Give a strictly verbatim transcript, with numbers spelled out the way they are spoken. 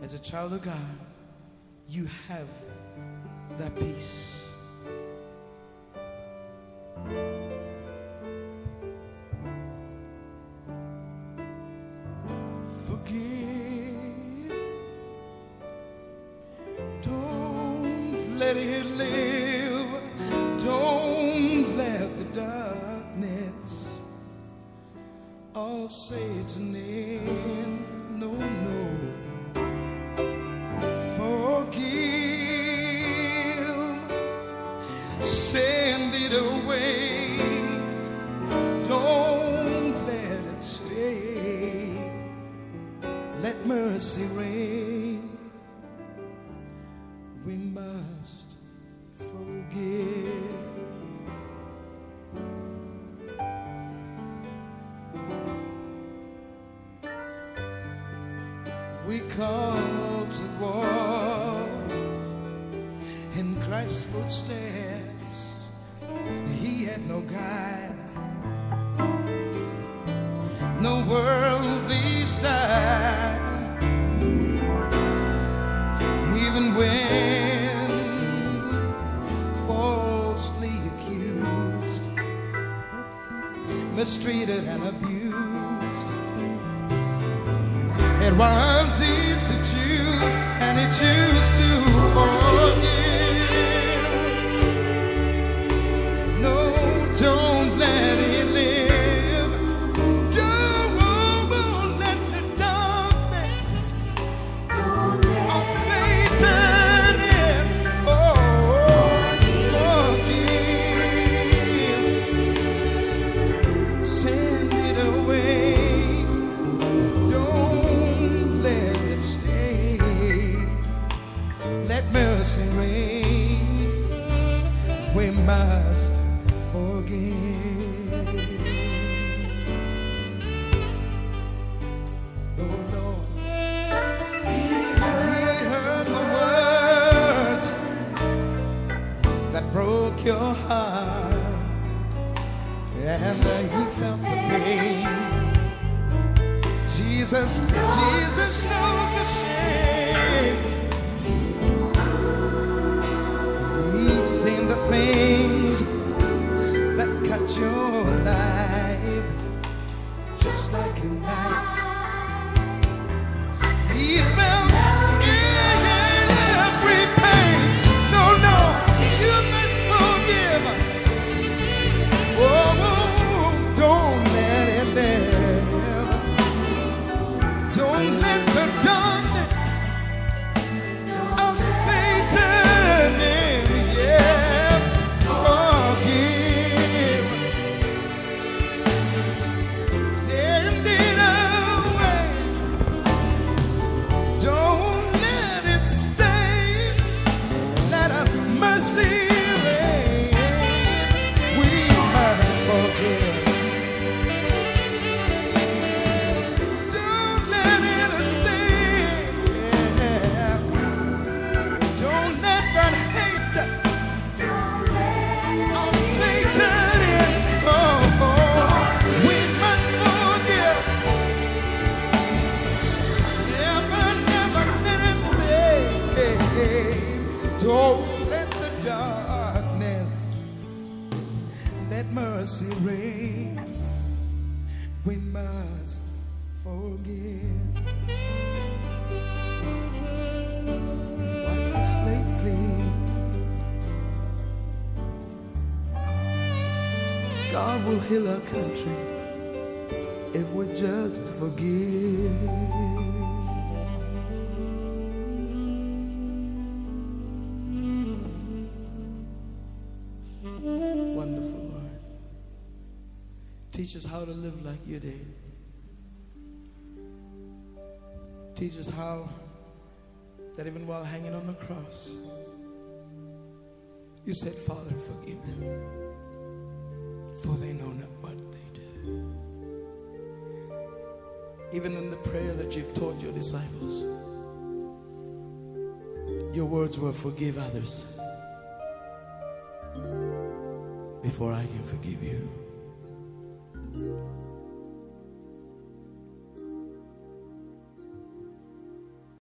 As a child of God, you have that peace. Forgive. Don't let it live. Don't let the darkness of Satan in. No, no. Send it away. Don't let it stay. Let mercy reign. We must forgive. We call to walk in Christ's footsteps. He had no guide, no worldly style. Even when falsely accused, mistreated and abused, it was easy to choose, and he chose to forgive. No, don't let it live. Don't let the darkness of Satan in. Oh, forgive. Send it away. Don't let it stay. Let mercy reign. We must forgive. Oh Lord, He heard the words that broke your heart, and He felt the pain. Jesus, Jesus knows the shame. He's seen the things that cut your life just like a knife. He felt every pain. No, no, you must forgive. Oh, don't let it live. Don't let the darkness of Satan in. Yeah, forgive. Send it away. Don't let it stay. Let a mercy reign. We must forgive. Don't let it stay. Don't let that hate of Satan in. Oh, oh, we must forgive. Never, never let it stay. Don't let the darkness, let mercy reign. We must forgive. Wipe the slate clean. God will heal our country if we just forgive. Wonderful Lord. Teach us how to live like you did. Teach us how that even while hanging on the cross, you said, Father, forgive them, for they know not what they do. Even in the prayer that you've taught your disciples, your words were, forgive others before I can forgive you.